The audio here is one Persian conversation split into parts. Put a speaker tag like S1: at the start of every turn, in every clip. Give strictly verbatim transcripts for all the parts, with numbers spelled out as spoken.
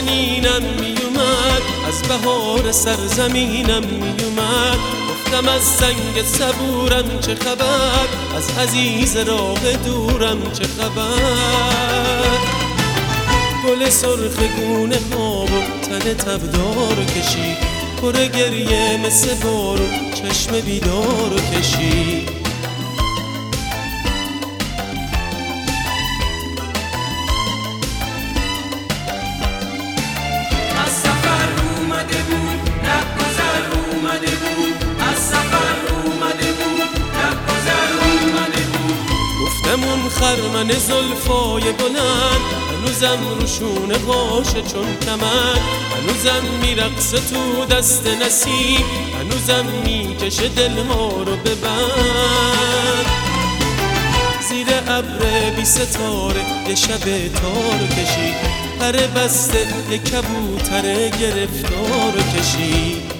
S1: نازنینم میومد، از بهار سرزمینم میومد. گفتم از سنگ صبورم چه خبر، از عزیز راه دورم چه خبر. گل سرخ گونه ها و تن تبدار کشید، پر گریه مثل بارون چشم بیدار کشید.
S2: از سفر اومده بود رهگذر اومده بود، از سفر اومده بود رهگذر اومده بود.
S1: گفتم اون خرمن زلفای بلند هنوزم روشونه باشه چون کمن، هنوزم میرقصه تو دست نسیم، هنوزم میکشه دل ما رو ببند. زیر ابر بی ستاره یه شب تار کشید، پر بسته یه کبوتر گرفتار کشید.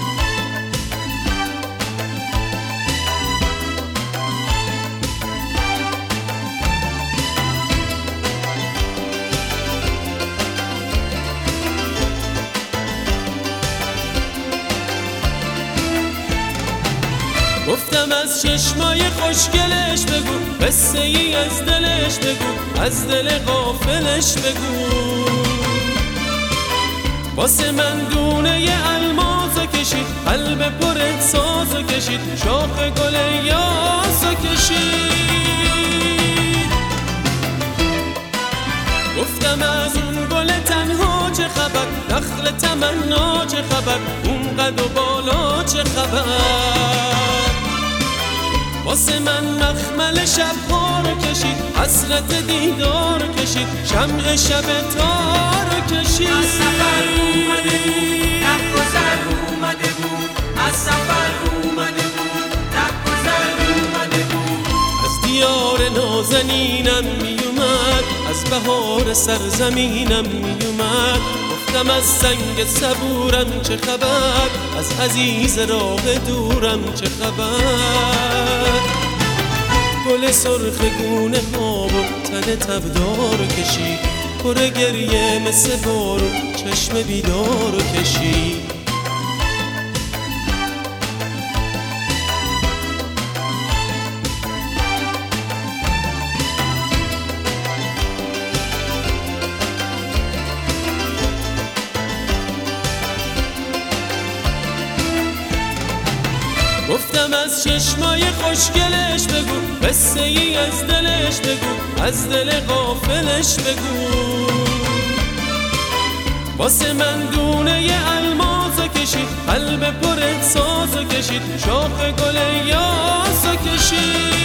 S1: گفتم از چشمای خوشگلش بگو، قصه ای از دلش بگو، از دل غافلش بگو. واسه من دونه ی الماسو کشید، قلب پر احساسو کشید، شاخ گل یاسو کشید. گفتم از اون گل تنها چه خبر، نخل تمنا چه خبر، اون قد و بالا چه خبر. واسه من مخمل شب‌ها رو کشید، حسرت دیدار رو کشید، شمع شب تار رو کشید.
S2: از سفر اومده بود رهگذر اومده بود، از سفر اومده بود رهگذر اومده بود.
S1: از دیار نازنینم میومد، از بهار سرزمینم میومد. گفتم از سنگ صبورم چه خبر، از عزیز راه دورم چه خبر. گل سرخ گونه ها و تن تبدار کشید، پر گریه مثل بارون چشم بیدار کشید. گفتم از چشمای خوشگلش بگو، قصه ای از دلش بگو، از دل غافلش بگو. واسه من دونه ی الماسو کشید، قلب پر احساسو کشید، شاخ گل یاسو کشید.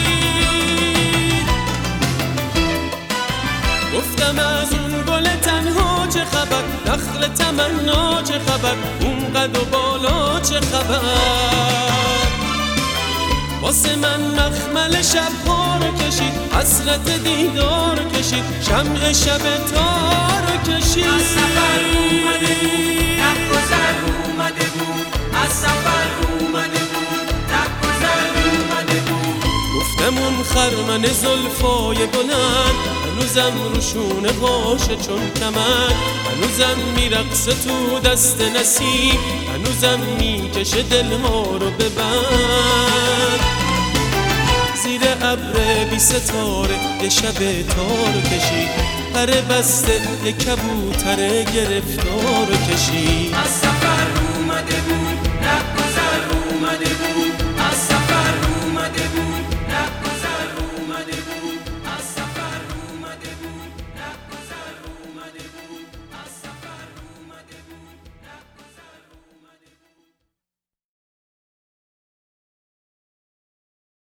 S1: گفتم از اون گل تنها چه خبر، نخل تمنا چه خبر، اون قد و بالا چه خبر. واسه من مخمل شب‌ها رو کشید، حسرت دیدار رو کشید، شمع شب تار رو کشید.
S2: از سفر اومده بود رهگذر اومده بود، از سفر اومده بود رهگذر اومده بود.
S1: گفتم اون خرمن زلفای بلند هنوزم روشونه باشه چون کمن، هنوزم میرقصه تو دست نسیم، هنوزم میکشه دل ما رو ببند. زیر ابر بی ستاره یه شب تار کشید، پر بسته یه کبوتر گرفتار کشید.
S2: از سفر اومده بود رهگذر اومده بود،